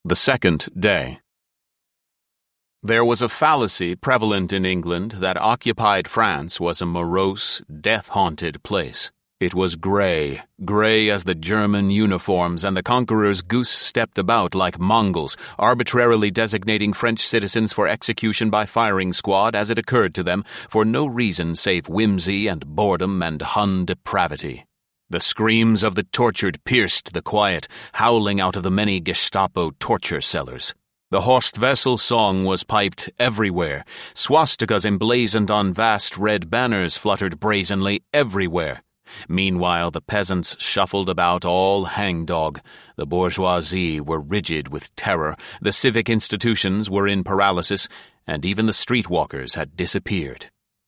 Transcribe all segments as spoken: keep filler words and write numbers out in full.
The Second Day. There was a fallacy prevalent in England that occupied France was a morose, death-haunted place. It was grey, grey as the German uniforms, and the conquerors goose-stepped about like Mongols, arbitrarily designating French citizens for execution by firing squad as it occurred to them, for no reason save whimsy and boredom and Hun depravity. The screams of the tortured pierced the quiet, howling out of the many Gestapo torture cellars. The Horst-Wessel song was piped everywhere. Swastikas emblazoned on vast red banners fluttered brazenly everywhere. Meanwhile, the peasants shuffled about all hangdog. The bourgeoisie were rigid with terror, the civic institutions were in paralysis, and even the streetwalkers had disappeared.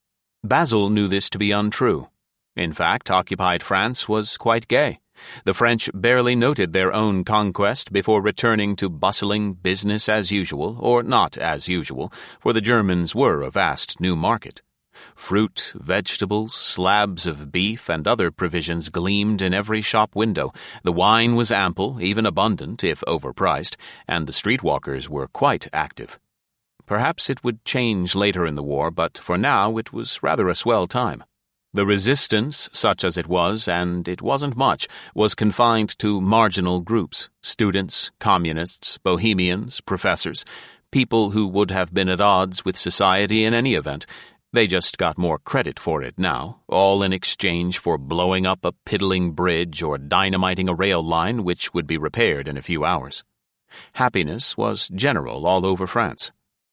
Basil knew this to be untrue. In fact, occupied France was quite gay. The French barely noted their own conquest before returning to bustling business as usual, or not as usual, for the Germans were a vast new market. Fruit, vegetables, slabs of beef, and other provisions gleamed in every shop window. The wine was ample, even abundant, if overpriced, and the streetwalkers were quite active. Perhaps it would change later in the war, but for now it was rather a swell time. The resistance, such as it was, and it wasn't much, was confined to marginal groups, students, communists, bohemians, professors, people who would have been at odds with society in any event. They just got more credit for it now, all in exchange for blowing up a piddling bridge or dynamiting a rail line which would be repaired in a few hours. Happiness was general all over France.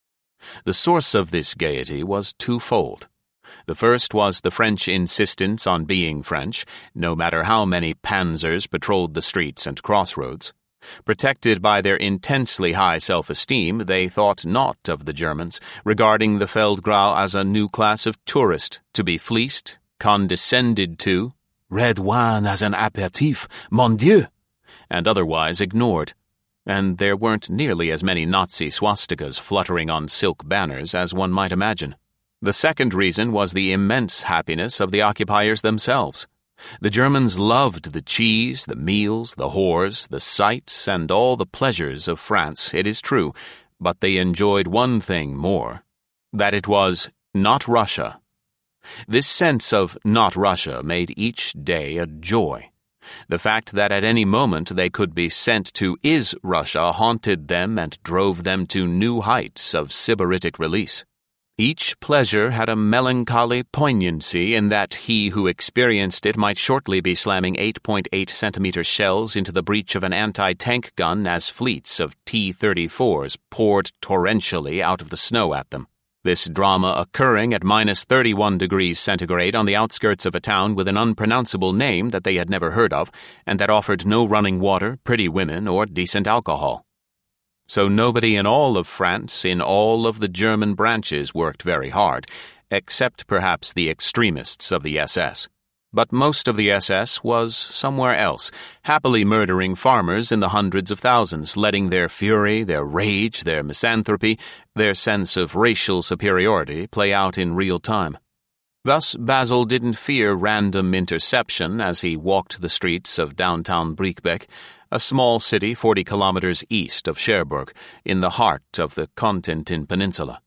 The source of this gaiety was twofold. The first was the French insistence on being French, no matter how many panzers patrolled the streets and crossroads. Protected by their intensely high self-esteem, they thought naught of the Germans, regarding the Feldgrau as a new class of tourist, to be fleeced, condescended to, red wine as an apéritif, mon Dieu, and otherwise ignored. And there weren't nearly as many Nazi swastikas fluttering on silk banners as one might imagine. The second reason was the immense happiness of the occupiers themselves. The Germans loved the cheese, the meals, the whores, the sights, and all the pleasures of France, it is true, but they enjoyed one thing more, that it was not Russia. This sense of not Russia made each day a joy. The fact that at any moment they could be sent to is Russia haunted them and drove them to new heights of sybaritic release. Each pleasure had a melancholy poignancy in that he who experienced it might shortly be slamming eight point eight centimeter shells into the breech of an anti-tank gun as fleets of T thirty-fours poured torrentially out of the snow at them. This drama occurring at minus thirty-one degrees centigrade on the outskirts of a town with an unpronounceable name that they had never heard of, and that offered no running water, pretty women, or decent alcohol. So nobody in all of France, in all of the German branches, worked very hard, except perhaps the extremists of the S S. But most of the S S was somewhere else, happily murdering farmers in the hundreds of thousands, letting their fury, their rage, their misanthropy, their sense of racial superiority play out in real time. Thus, Basil didn't fear random interception as he walked the streets of downtown Briekbeek, a small city forty kilometers east of Cherbourg, in the heart of the Cotentin Peninsula.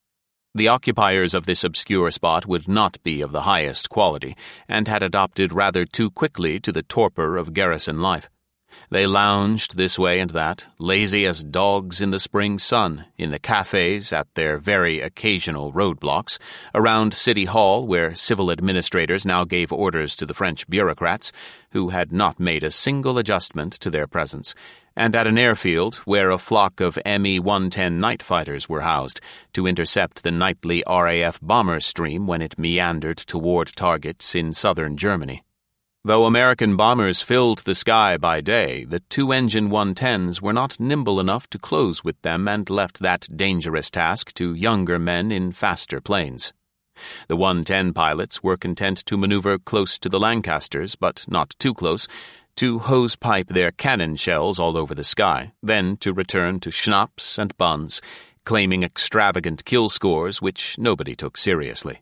The occupiers of this obscure spot would not be of the highest quality, and had adopted rather too quickly to the torpor of garrison life. They lounged this way and that, lazy as dogs in the spring sun, in the cafes at their very occasional roadblocks, around City Hall where civil administrators now gave orders to the French bureaucrats, who had not made a single adjustment to their presence, and at an airfield where a flock of M E one ten night fighters were housed to intercept the nightly R A F bomber stream when it meandered toward targets in southern Germany. Though American bombers filled the sky by day, the two-engine one tens were not nimble enough to close with them and left that dangerous task to younger men in faster planes. The one ten pilots were content to maneuver close to the Lancasters, but not too close, to hose-pipe their cannon shells all over the sky, then to return to schnapps and buns, claiming extravagant kill scores which nobody took seriously.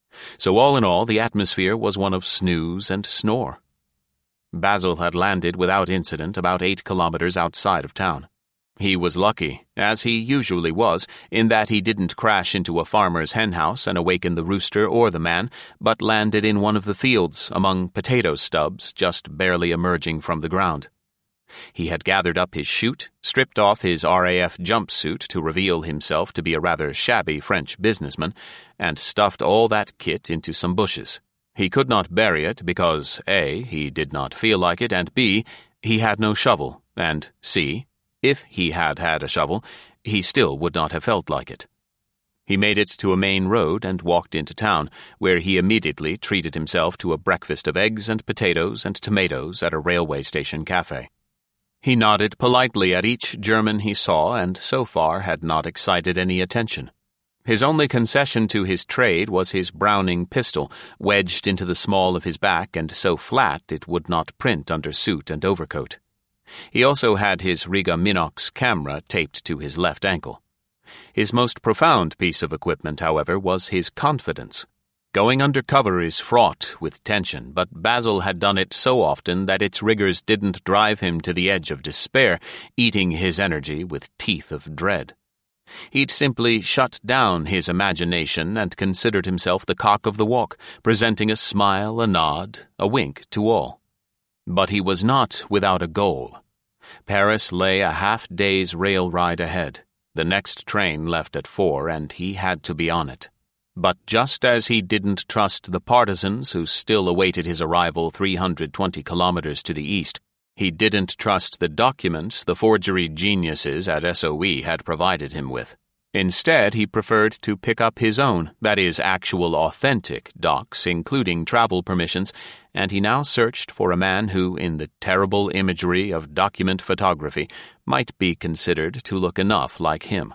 So all in all, the atmosphere was one of snooze and snore. Basil had landed without incident about eight kilometers outside of town. He was lucky, as he usually was, in that he didn't crash into a farmer's henhouse and awaken the rooster or the man, but landed in one of the fields among potato stubs just barely emerging from the ground. He had gathered up his chute, stripped off his R A F jumpsuit to reveal himself to be a rather shabby French businessman, and stuffed all that kit into some bushes. He could not bury it because A. he did not feel like it, and B. he had no shovel, and C. if he had had a shovel, he still would not have felt like it. He made it to a main road and walked into town, where he immediately treated himself to a breakfast of eggs and potatoes and tomatoes at a railway station cafe. He nodded politely at each German he saw and so far had not excited any attention. His only concession to his trade was his Browning pistol, wedged into the small of his back and so flat it would not print under suit and overcoat. He also had his Riga Minox camera taped to his left ankle. His most profound piece of equipment, however, was his confidence. Going undercover is fraught with tension, but Basil had done it so often that its rigors didn't drive him to the edge of despair, eating his energy with teeth of dread. He'd simply shut down his imagination and considered himself the cock of the walk, presenting a smile, a nod, a wink to all. But he was not without a goal. Paris lay a half-day's rail ride ahead. The next train left at four, and he had to be on it. But just as he didn't trust the partisans who still awaited his arrival three hundred twenty kilometers to the east, he didn't trust the documents the forgery geniuses at S O E had provided him with. Instead, he preferred to pick up his own, that is, actual authentic, docs, including travel permissions, and he now searched for a man who, in the terrible imagery of document photography, might be considered to look enough like him.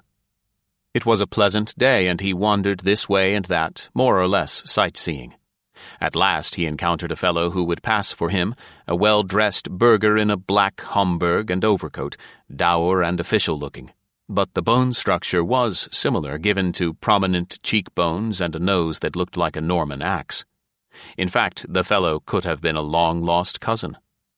It was a pleasant day, and he wandered this way and that, more or less sightseeing. At last he encountered a fellow who would pass for him, a well-dressed burgher in a black Homburg and overcoat, dour and official-looking. But the bone structure was similar, given to prominent cheekbones and a nose that looked like a Norman axe. In fact, the fellow could have been a long-lost cousin.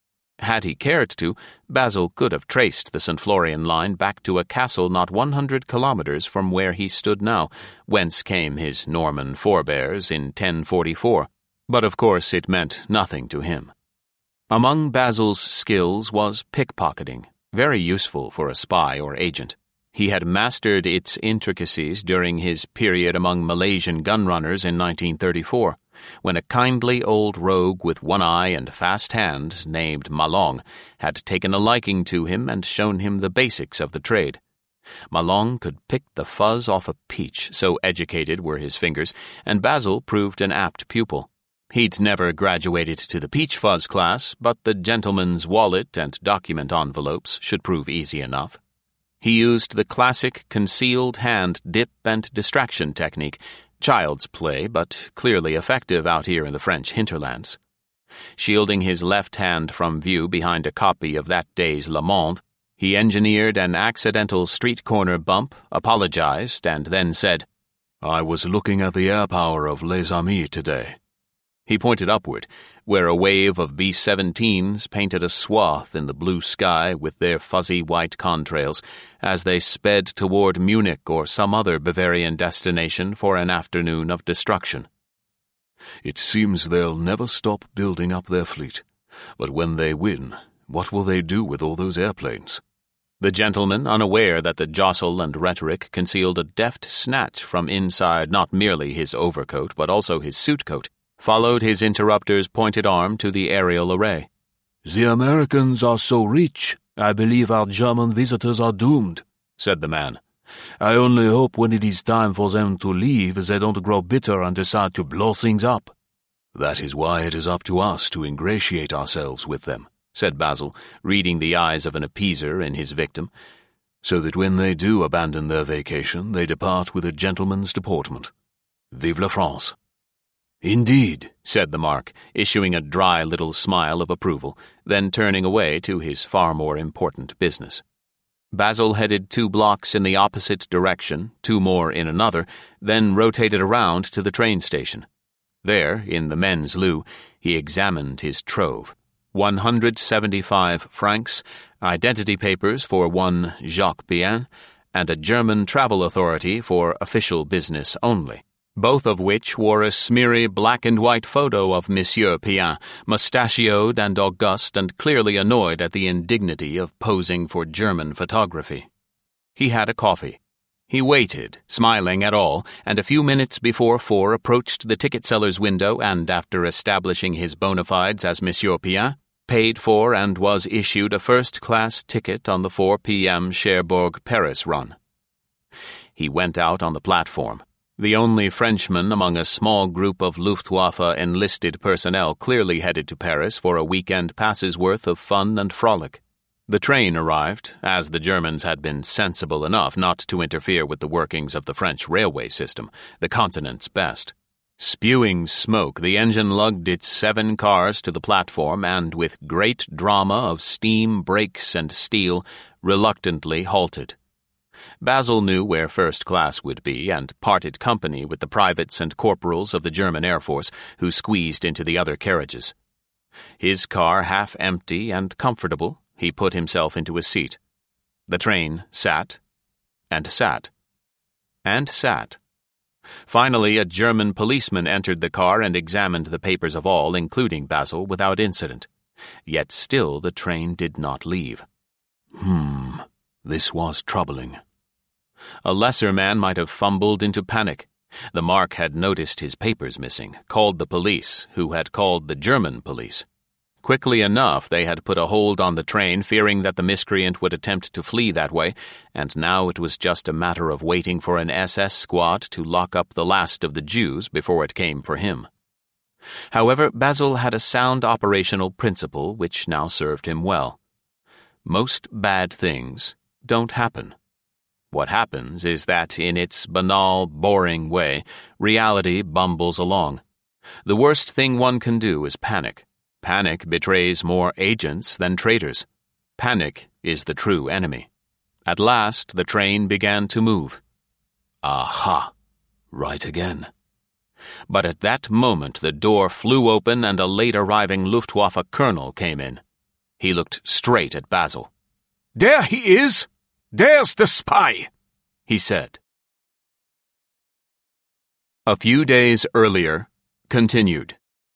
Had he cared to, Basil could have traced the Saint Florian line back to a castle not one hundred kilometers from where he stood now, whence came his Norman forebears in ten forty-four, but of course it meant nothing to him. Among Basil's skills was pickpocketing, very useful for a spy or agent. He had mastered its intricacies during his period among Malaysian gunrunners in nineteen thirty-four, when a kindly old rogue with one eye and fast hands named Malong had taken a liking to him and shown him the basics of the trade. Malong could pick the fuzz off a peach, so educated were his fingers, and Basil proved an apt pupil. He'd never graduated to the peach fuzz class, but the gentleman's wallet and document envelopes should prove easy enough. He used the classic concealed hand dip and distraction technique, child's play but clearly effective out here in the French hinterlands. Shielding his left hand from view behind a copy of that day's Le Monde, he engineered an accidental street corner bump, apologized, and then said, "I was looking at the air power of Les Amis today." He pointed upward, where a wave of B seventeens painted a swath in the blue sky with their fuzzy white contrails as they sped toward Munich or some other Bavarian destination for an afternoon of destruction. "It seems they'll never stop building up their fleet. But when they win, what will they do with all those airplanes?" The gentleman, unaware that the jostle and rhetoric concealed a deft snatch from inside not merely his overcoat but also his suit coat, followed his interrupter's pointed arm to the aerial array. "The Americans are so rich, I believe our German visitors are doomed," said the man. "I only hope when it is time for them to leave they don't grow bitter and decide to blow things up." "That is why it is up to us to ingratiate ourselves with them," said Basil, reading the eyes of an appeaser in his victim, "so that when they do abandon their vacation they depart with a gentleman's deportment. Vive la France!" "Indeed," said the Mark, issuing a dry little smile of approval, then turning away to his far more important business. Basil headed two blocks in the opposite direction, two more in another, then rotated around to the train station. There, in the men's loo, he examined his trove. one hundred seventy-five francs, identity papers for one Jacques Bien, and a German travel authority for official business only, both of which wore a smeary black-and-white photo of Monsieur Bien, mustachioed and august and clearly annoyed at the indignity of posing for German photography. He had a coffee. He waited, smiling at all, and a few minutes before four approached the ticket seller's window and, after establishing his bona fides as Monsieur Bien, paid for and was issued a first-class ticket on the four p.m. Cherbourg-Paris run. He went out on the platform, the only Frenchman among a small group of Luftwaffe enlisted personnel clearly headed to Paris for a weekend pass's worth of fun and frolic. The train arrived, as the Germans had been sensible enough not to interfere with the workings of the French railway system, the continent's best. Spewing smoke, the engine lugged its seven cars to the platform and, with great drama of steam, brakes, and steel, reluctantly halted. Basil knew where first class would be and parted company with the privates and corporals of the German Air Force who squeezed into the other carriages. His car half empty and comfortable, he put himself into a seat. The train sat, and sat, and sat. Finally, a German policeman entered the car and examined the papers of all, including Basil, without incident. Yet still the train did not leave. Hmm, this was troubling. A lesser man might have fumbled into panic. The Mark had noticed his papers missing, called the police, who had called the German police. Quickly enough, they had put a hold on the train, fearing that the miscreant would attempt to flee that way, and now it was just a matter of waiting for an S S squad to lock up the last of the Jews before it came for him. However, Basil had a sound operational principle which now served him well. Most bad things don't happen. What happens is that, in its banal, boring way, reality bumbles along. The worst thing one can do is panic. Panic betrays more agents than traitors. Panic is the true enemy. At last, the train began to move. Aha! Right again. But at that moment the door flew open and a late-arriving Luftwaffe colonel came in. He looked straight at Basil. "There he is! There's the spy!" he said. A few days earlier, continued.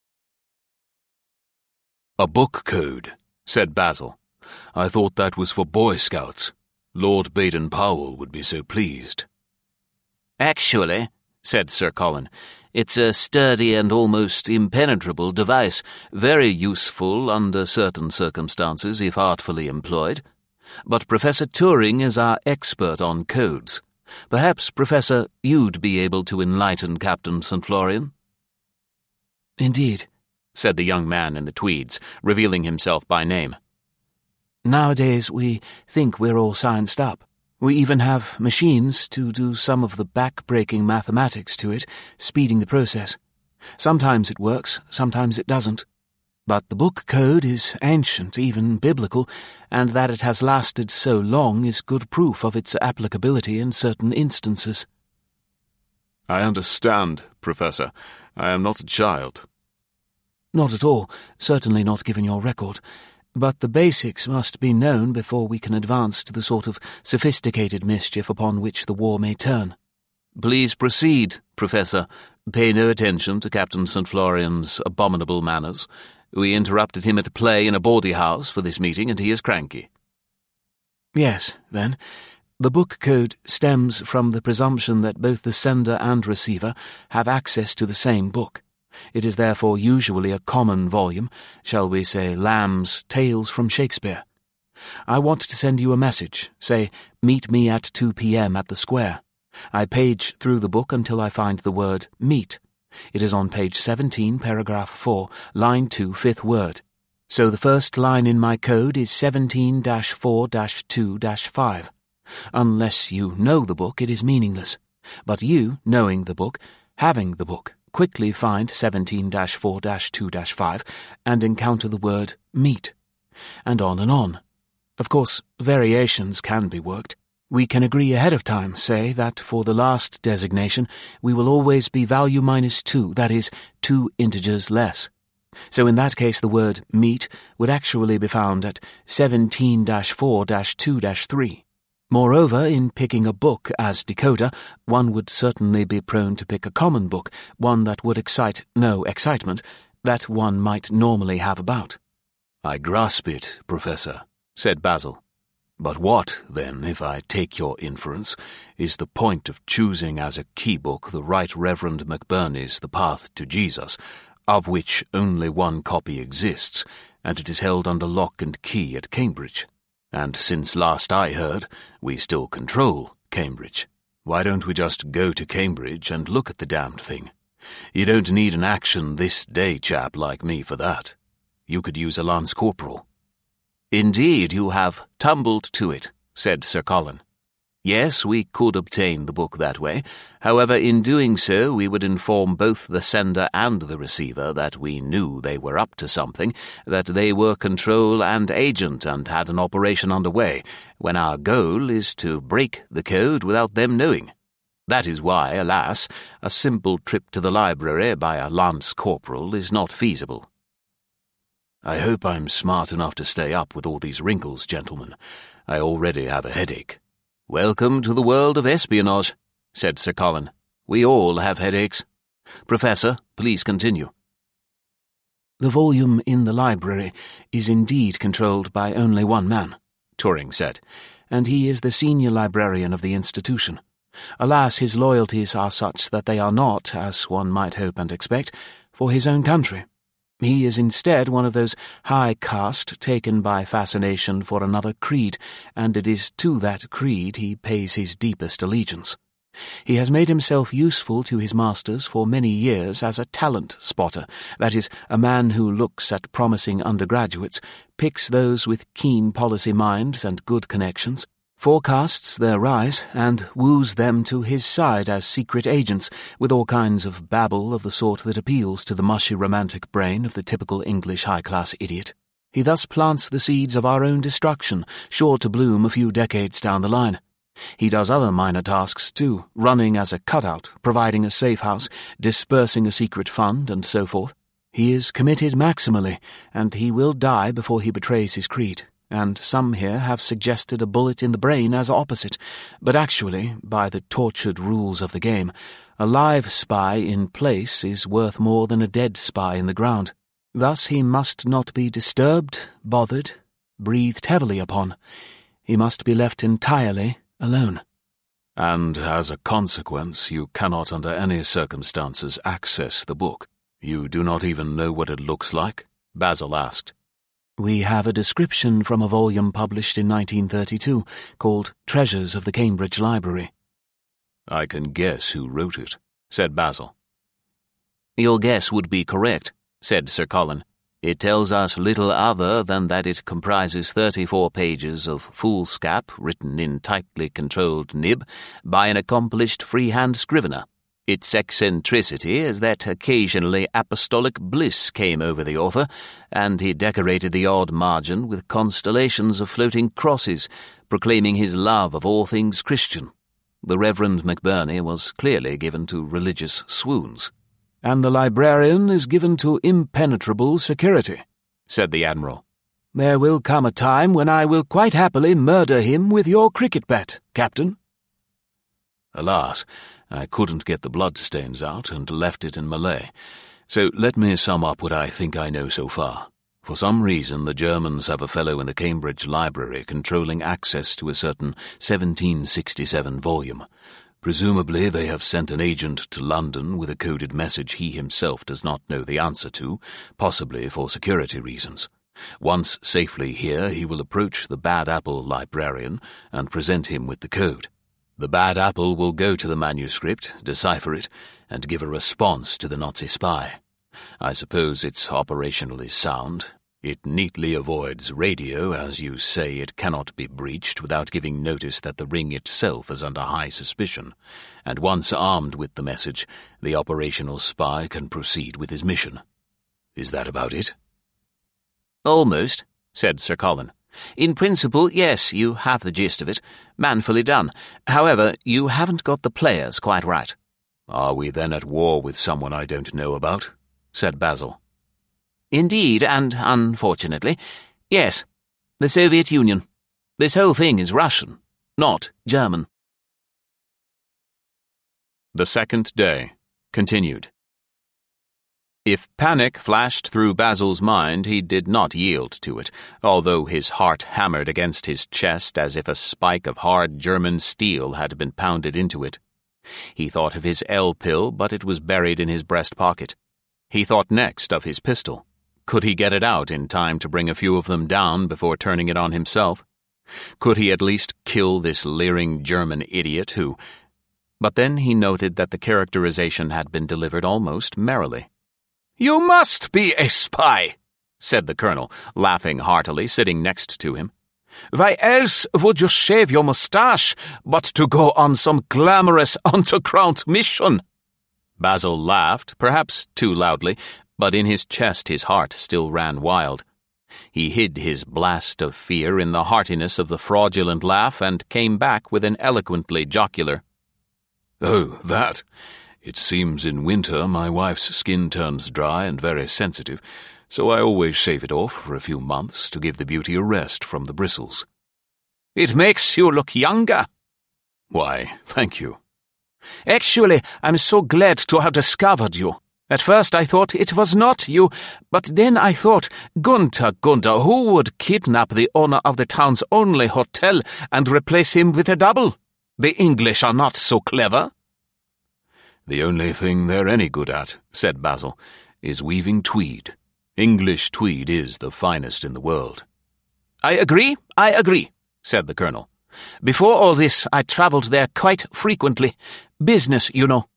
"A book code," said Basil. "I thought that was for Boy Scouts. Lord Baden-Powell would be so pleased." "Actually," said Sir Colin, "it's a sturdy and almost impenetrable device, very useful under certain circumstances if artfully employed. But Professor Turing is our expert on codes. Perhaps, Professor, you'd be able to enlighten Captain Saint Florian?" "Indeed," said the young man in the tweeds, revealing himself by name. "Nowadays we think we're all scienced up. We even have machines to do some of the back-breaking mathematics to it, speeding the process. Sometimes it works, sometimes it doesn't. But the book code is ancient, even biblical, and that it has lasted so long is good proof of its applicability in certain instances." "I understand, Professor. I am not a child." "Not at all, certainly not given your record. But the basics must be known before we can advance to the sort of sophisticated mischief upon which the war may turn." "Please proceed, Professor. Pay no attention to Captain Saint Florian's abominable manners. We interrupted him at a play in a bawdy house for this meeting, and he is cranky." "Yes, then. The book code stems from the presumption that both the sender and receiver have access to the same book. It is therefore usually a common volume, shall we say Lamb's Tales from Shakespeare. I want to send you a message, say, meet me at two p.m. at the square. I page through the book until I find the word meet. It is on page seventeen, paragraph four, line two, fifth word. So the first line in my code is seventeen dash four dash two dash five. Unless you know the book, it is meaningless. But you, knowing the book, having the book, quickly find seventeen dash four dash two dash five and encounter the word meet. And on and on. Of course, variations can be worked. We can agree ahead of time, say, that for the last designation we will always be value minus two, that is, two integers less. So in that case the word meat would actually be found at seventeen dash four dash two dash three. Moreover, in picking a book as decoder, one would certainly be prone to pick a common book, one that would excite no excitement, that one might normally have about. I grasp it, Professor, said Basil. But what, then, if I take your inference, is the point of choosing as a key book the Right Reverend McBurney's The Path to Jesus, of which only one copy exists, and it is held under lock and key at Cambridge? And since last I heard, we still control Cambridge. Why don't we just go to Cambridge and look at the damned thing? You don't need an action this day chap like me for that. You could use a lance corporal. Indeed, you have tumbled to it, said Sir Colin. Yes, we could obtain the book that way. However, in doing so, we would inform both the sender and the receiver that we knew they were up to something, that they were control and agent and had an operation underway, when our goal is to break the code without them knowing. That is why, alas, a simple trip to the library by a lance corporal is not feasible. I hope I'm smart enough to stay up with all these wrinkles, gentlemen. I already have a headache. Welcome to the world of espionage, said Sir Colin. We all have headaches. Professor, please continue. The volume in the library is indeed controlled by only one man, Turing said, and he is the senior librarian of the institution. Alas, his loyalties are such that they are not, as one might hope and expect, for his own country. He is instead one of those high caste taken by fascination for another creed, and it is to that creed he pays his deepest allegiance. He has made himself useful to his masters for many years as a talent spotter, that is, a man who looks at promising undergraduates, picks those with keen policy minds and good connections, forecasts their rise, and woos them to his side as secret agents, with all kinds of babble of the sort that appeals to the mushy romantic brain of the typical English high-class idiot. He thus plants the seeds of our own destruction, sure to bloom a few decades down the line. He does other minor tasks, too, running as a cutout, providing a safe house, dispersing a secret fund, and so forth. He is committed maximally, and he will die before he betrays his creed. And some here have suggested a bullet in the brain as opposite, but actually, by the tortured rules of the game, a live spy in place is worth more than a dead spy in the ground. Thus he must not be disturbed, bothered, breathed heavily upon. He must be left entirely alone. And as a consequence, you cannot under any circumstances access the book. You do not even know what it looks like? Basil asked. We have a description from a volume published in nineteen thirty-two called Treasures of the Cambridge Library. I can guess who wrote it, said Basil. Your guess would be correct, said Sir Colin. It tells us little other than that it comprises thirty-four pages of foolscap written in tightly controlled nib by an accomplished freehand scrivener. Its eccentricity is that occasionally apostolic bliss came over the author, and he decorated the odd margin with constellations of floating crosses, proclaiming his love of all things Christian. The Reverend McBurney was clearly given to religious swoons. And the librarian is given to impenetrable security, said the Admiral. There will come a time when I will quite happily murder him with your cricket bat, Captain. Alas, I couldn't get the bloodstains out and left it in Malay. So let me sum up what I think I know so far. For some reason, the Germans have a fellow in the Cambridge Library controlling access to a certain seventeen sixty-seven volume. Presumably they have sent an agent to London with a coded message he himself does not know the answer to, possibly for security reasons. Once safely here, he will approach the Bad Apple librarian and present him with the code. The Bad Apple will go to the manuscript, decipher it, and give a response to the Nazi spy. I suppose it's operationally sound. It neatly avoids radio, as you say it cannot be breached without giving notice that the ring itself is under high suspicion, and once armed with the message, the operational spy can proceed with his mission. Is that about it? Almost, said Sir Colin. In principle, yes, you have the gist of it. Manfully done. However, you haven't got the players quite right. Are we then at war with someone I don't know about? Said Basil. Indeed, and unfortunately, yes, the Soviet Union. This whole thing is Russian, not German. The second day continued. If panic flashed through Basil's mind, he did not yield to it, although his heart hammered against his chest as if a spike of hard German steel had been pounded into it. He thought of his L-pill, but it was buried in his breast pocket. He thought next of his pistol. Could he get it out in time to bring a few of them down before turning it on himself? Could he at least kill this leering German idiot who... But then he noted that the characterization had been delivered almost merrily. "You must be a spy," said the colonel, laughing heartily, sitting next to him. "Why else would you shave your moustache but to go on some glamorous underground mission?" Basil laughed, perhaps too loudly, but in his chest his heart still ran wild. He hid his blast of fear in the heartiness of the fraudulent laugh and came back with an eloquently jocular, "Oh, that. It seems in winter my wife's skin turns dry and very sensitive, so I always shave it off for a few months to give the beauty a rest from the bristles." "It makes you look younger." "Why, thank you." "Actually, I'm so glad to have discovered you. At first I thought it was not you, but then I thought, Gunther, Gunther, who would kidnap the owner of the town's only hotel and replace him with a double? The English are not so clever." "The only thing they're any good at," said Basil, "is weaving tweed. English tweed is the finest in the world." "I agree, I agree," said the colonel. "Before all this, I travelled there quite frequently. Business, you know."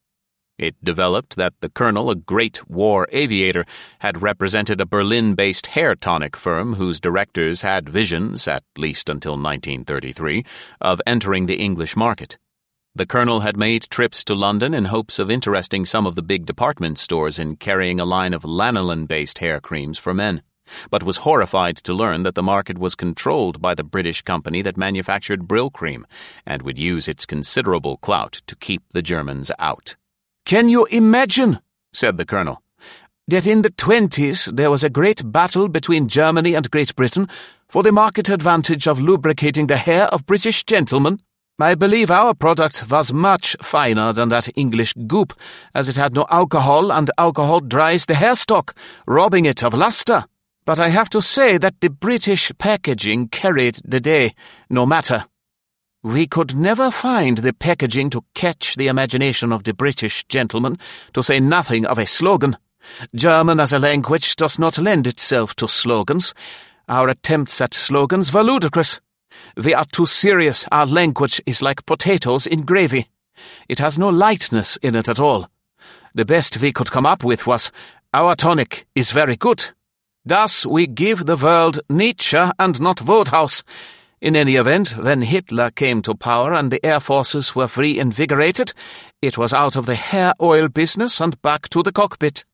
It developed that the colonel, a great war aviator, had represented a Berlin-based hair tonic firm whose directors had visions, at least until nineteen thirty-three, of entering the English market. The colonel had made trips to London in hopes of interesting some of the big department stores in carrying a line of lanolin-based hair creams for men, but was horrified to learn that the market was controlled by the British company that manufactured Brylcreem and would use its considerable clout to keep the Germans out. "Can you imagine," said the colonel, "that in the twenties there was a great battle between Germany and Great Britain for the market advantage of lubricating the hair of British gentlemen? I believe our product was much finer than that English goop, as it had no alcohol, and alcohol dries the hair stock, robbing it of luster. But I have to say that the British packaging carried the day, no matter. We could never find the packaging to catch the imagination of the British gentleman, to say nothing of a slogan. German as a language does not lend itself to slogans. Our attempts at slogans were ludicrous. We are too serious. Our language is like potatoes in gravy. It has no lightness in it at all. The best we could come up with was, our tonic is very good. Thus we give the world Nietzsche and not Wodehouse. In any event, when Hitler came to power and the air forces were reinvigorated, it was out of the hair oil business and back to the cockpit."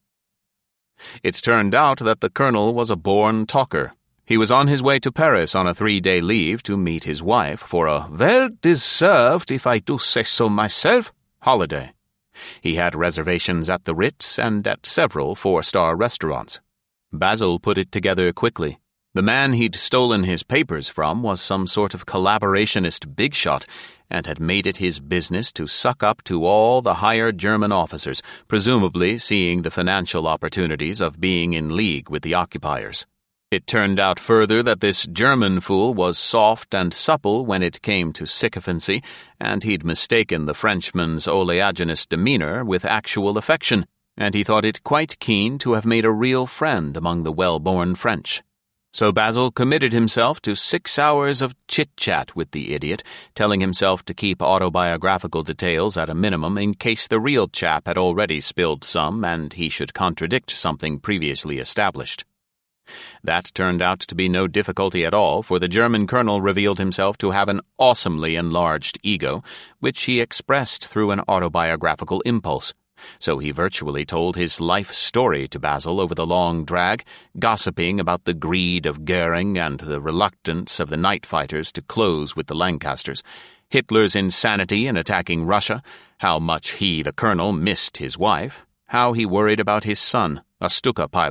It turned out that the colonel was a born talker. He was on his way to Paris on a three-day leave to meet his wife for a well-deserved, if I do say so myself, holiday. He had reservations at the Ritz and at several four-star restaurants. Basil put it together quickly. The man he'd stolen his papers from was some sort of collaborationist bigshot and had made it his business to suck up to all the higher German officers, presumably seeing the financial opportunities of being in league with the occupiers. It turned out further that this German fool was soft and supple when it came to sycophancy, and he'd mistaken the Frenchman's oleaginous demeanor with actual affection, and he thought it quite keen to have made a real friend among the well-born French. So Basil committed himself to six hours of chit-chat with the idiot, telling himself to keep autobiographical details at a minimum in case the real chap had already spilled some and he should contradict something previously established. That turned out to be no difficulty at all, for the German colonel revealed himself to have an awesomely enlarged ego, which he expressed through an autobiographical impulse. So he virtually told his life story to Basil over the long drag, gossiping about the greed of Goering and the reluctance of the night fighters to close with the Lancasters, Hitler's insanity in attacking Russia, how much he, the colonel, missed his wife, how he worried about his son, a Stuka pilot,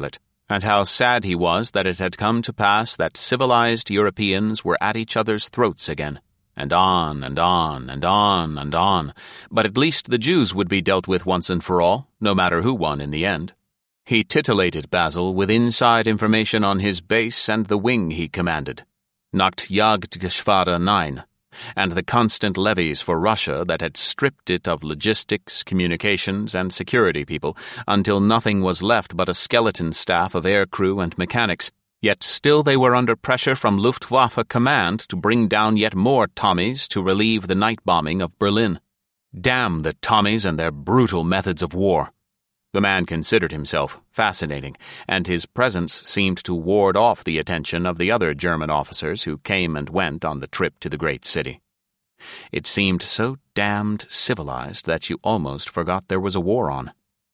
and how sad he was that it had come to pass that civilized Europeans were at each other's throats again, and on and on and on and on, but at least the Jews would be dealt with once and for all, no matter who won in the end. He titillated Basil with inside information on his base and the wing he commanded, Nachtjagdgeschwader nine, and the constant levies for Russia that had stripped it of logistics, communications, and security people until nothing was left but a skeleton staff of aircrew and mechanics, yet still they were under pressure from Luftwaffe command to bring down yet more Tommies to relieve the night bombing of Berlin. Damn the Tommies and their brutal methods of war. The man considered himself fascinating, and his presence seemed to ward off the attention of the other German officers who came and went on the trip to the great city. It seemed so damned civilized that you almost forgot there was a war on.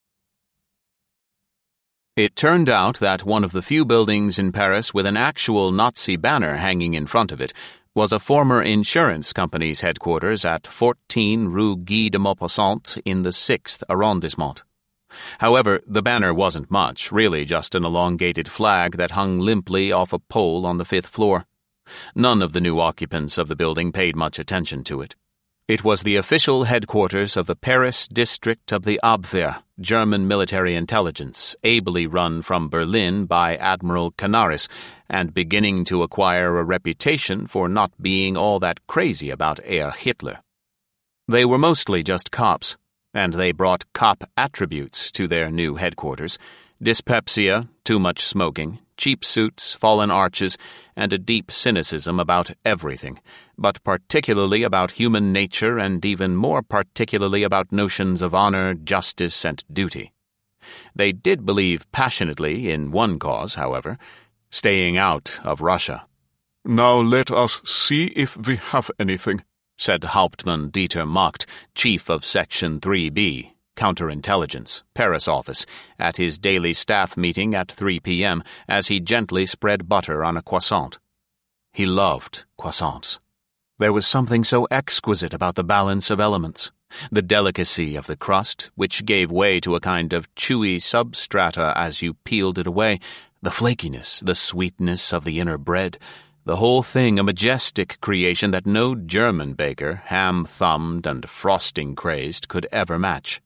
It turned out that one of the few buildings in Paris with an actual Nazi banner hanging in front of it was a former insurance company's headquarters at fourteen Rue Guy de Maupassant in the sixth arrondissement. However, the banner wasn't much, really just an elongated flag that hung limply off a pole on the fifth floor. None of the new occupants of the building paid much attention to it. It was the official headquarters of the Paris district of the Abwehr, German military intelligence, ably run from Berlin by Admiral Canaris, and beginning to acquire a reputation for not being all that crazy about Herr Hitler. They were mostly just cops, and they brought cop attributes to their new headquarters: dyspepsia, too much smoking, cheap suits, fallen arches, and a deep cynicism about everything, but particularly about human nature and even more particularly about notions of honor, justice, and duty. They did believe passionately in one cause, however, staying out of Russia. "Now let us see if we have anything," said Hauptmann Dieter Macht, chief of Section three B, Counterintelligence, Paris office, at his daily staff meeting at three p.m. as he gently spread butter on a croissant. He loved croissants. There was something so exquisite about the balance of elements, the delicacy of the crust, which gave way to a kind of chewy substrata as you peeled it away, the flakiness, the sweetness of the inner bread, the whole thing a majestic creation that no German baker, ham-thumbed and frosting-crazed, could ever match.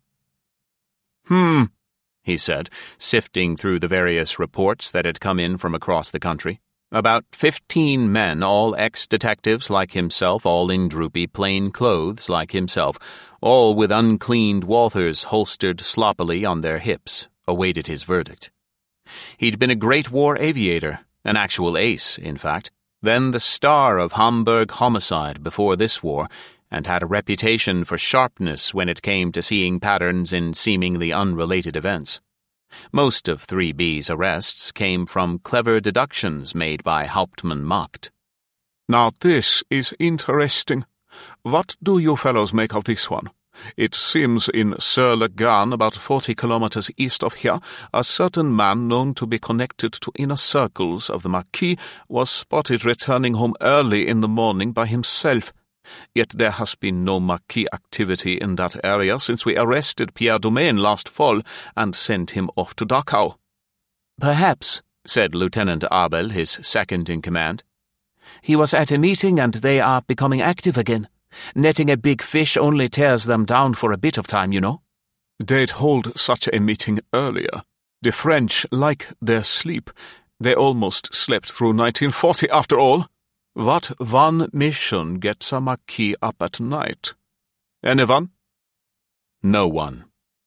"Hmm," he said, sifting through the various reports that had come in from across the country. About fifteen men, all ex-detectives like himself, all in droopy plain clothes like himself, all with uncleaned Walthers holstered sloppily on their hips, awaited his verdict. He'd been a great war aviator, an actual ace, in fact, then the star of Hamburg homicide before this war, and had a reputation for sharpness when it came to seeing patterns in seemingly unrelated events. Most of three B's arrests came from clever deductions made by Hauptmann Macht. "Now this is interesting. What do you fellows make of this one? It seems in Sur-le-Gan, about forty kilometers east of here, a certain man known to be connected to inner circles of the Marquis was spotted returning home early in the morning by himself. Yet there has been no Marquis activity in that area since we arrested Pierre Domain last fall and sent him off to Dachau." "Perhaps," said Lieutenant Abel, his second-in-command. "He was at a meeting and they are becoming active again. Netting a big fish only tears them down for a bit of time, you know." "They'd hold such a meeting earlier. The French like their sleep. They almost slept through nineteen forty after all. What one mission gets a Marquis up at night? Anyone?" No one.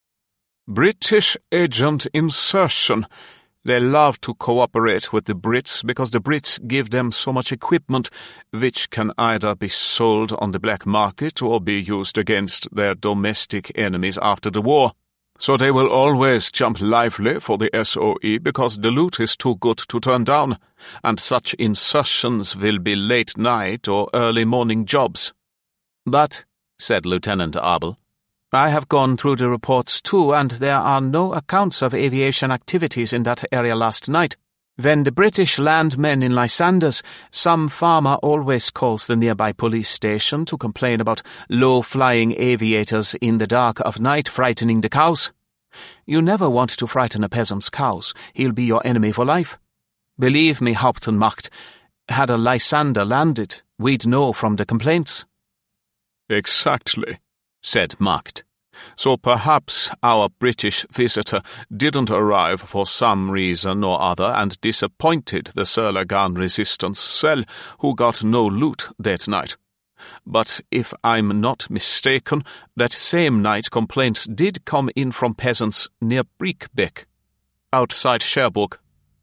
"British agent insertion. They love to cooperate with the Brits because the Brits give them so much equipment which can either be sold on the black market or be used against their domestic enemies after the war. So they will always jump lively for the S O E because the loot is too good to turn down, and such insertions will be late night or early morning jobs." "But," said Lieutenant Abel, "I have gone through the reports too, and there are no accounts of aviation activities in that area last night. When the British land men in Lysanders, some farmer always calls the nearby police station to complain about low-flying aviators in the dark of night frightening the cows. You never want to frighten a peasant's cows. He'll be your enemy for life. Believe me, Hauptmann, had a Lysander landed, we'd know from the complaints." "Exactly," said Macht. "So perhaps our British visitor didn't arrive for some reason or other and disappointed the Sörlagan resistance cell, who got no loot that night. But if I'm not mistaken, that same night complaints did come in from peasants near Briekbeek, outside Cherbourg."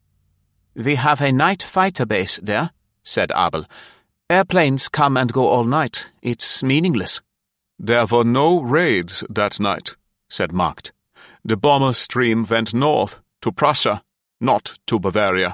"We have a night fighter base there," said Abel. "Airplanes come and go all night. It's meaningless." "There were no raids that night," said Macht. "The bomber stream went north, to Prussia, not to Bavaria."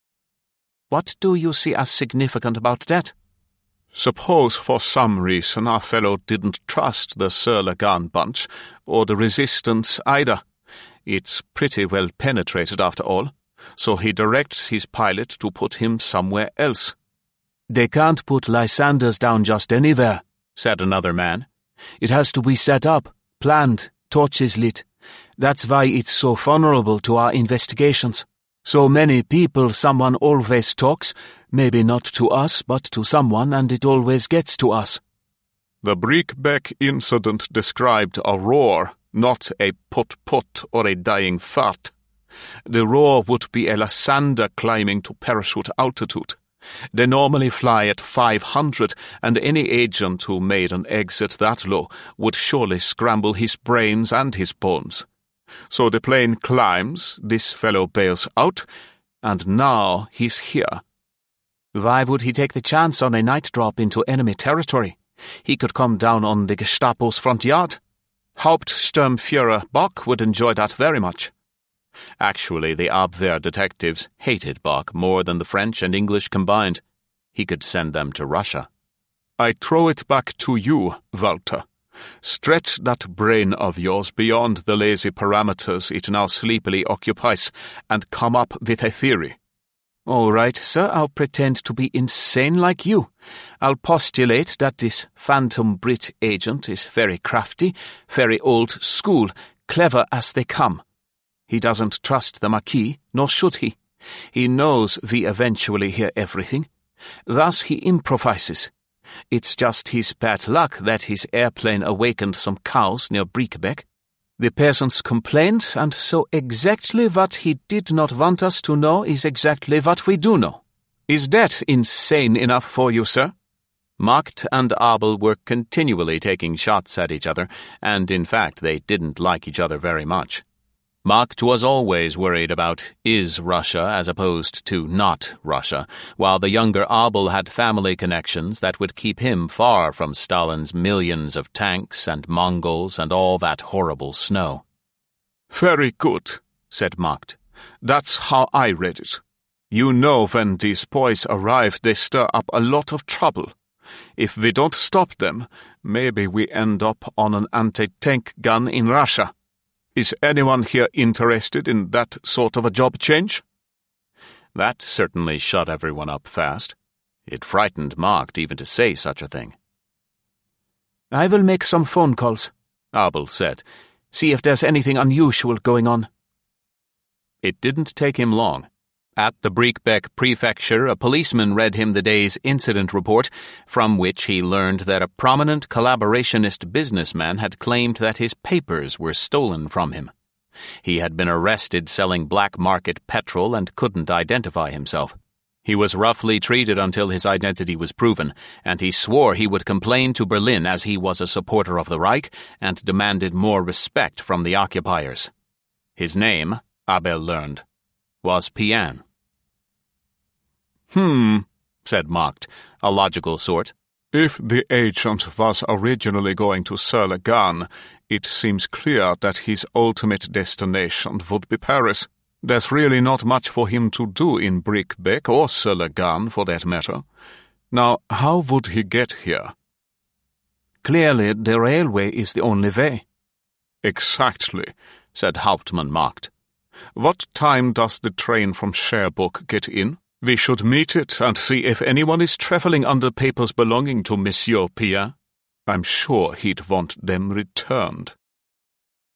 "What do you see as significant about that?" "Suppose for some reason our fellow didn't trust the Sörlagan bunch, or the resistance either. It's pretty well penetrated after all, so he directs his pilot to put him somewhere else." "They can't put Lysanders down just anywhere," said another man. "It has to be set up, planned, torches lit. That's why it's so vulnerable to our investigations. So many people, someone always talks, maybe not to us, but to someone, and it always gets to us." "The Briekbeek incident described a roar, not a put-put or a dying fart. The roar would be a Lysander climbing to parachute altitude. They normally fly at five hundred, and any agent who made an exit that low would surely scramble his brains and his bones. So the plane climbs, this fellow bails out, and now he's here." "Why would he take the chance on a night drop into enemy territory? He could come down on the Gestapo's front yard. Hauptsturmführer Bock would enjoy that very much." Actually, the Abwehr detectives hated Bock more than the French and English combined. He could send them to Russia. "I throw it back to you, Walter. Stretch that brain of yours beyond the lazy parameters it now sleepily occupies, and come up with a theory." "All right, sir, I'll pretend to be insane like you. I'll postulate that this phantom Brit agent is very crafty, very old school, clever as they come. He doesn't trust the Marquis, nor should he. He knows we eventually hear everything. Thus he improvises. It's just his bad luck that his airplane awakened some cows near Briekbeek. The peasants complained, and so exactly what he did not want us to know is exactly what we do know. Is that insane enough for you, sir?" Macht and Abel were continually taking shots at each other, and in fact they didn't like each other very much. Macht was always worried about is Russia as opposed to not Russia, while the younger Abel had family connections that would keep him far from Stalin's millions of tanks and Mongols and all that horrible snow. "Very good," said Macht. "That's how I read it. You know, when these boys arrive, they stir up a lot of trouble. If we don't stop them, maybe we end up on an anti-tank gun in Russia. Is anyone here interested in that sort of a job change?" That certainly shut everyone up fast. It frightened Macht even to say such a thing. "I will make some phone calls," Abel said. "See if there's anything unusual going on." It didn't take him long. At the Briekbeek prefecture, a policeman read him the day's incident report, from which he learned that a prominent collaborationist businessman had claimed that his papers were stolen from him. He had been arrested selling black-market petrol and couldn't identify himself. He was roughly treated until his identity was proven, and he swore he would complain to Berlin as he was a supporter of the Reich and demanded more respect from the occupiers. His name, Abel learned, was Pian. Hmm, said Macht, a logical sort. If the agent was originally going to Sörlagan, it seems clear that his ultimate destination would be Paris. There's really not much for him to do in Briekbeek or Sörlagan, for that matter. Now, how would he get here? Clearly, the railway is the only way. Exactly, said Hauptmann Macht. What time does the train from Cherbourg get in? We should meet it and see if anyone is travelling under papers belonging to Monsieur Pian. I'm sure he'd want them returned.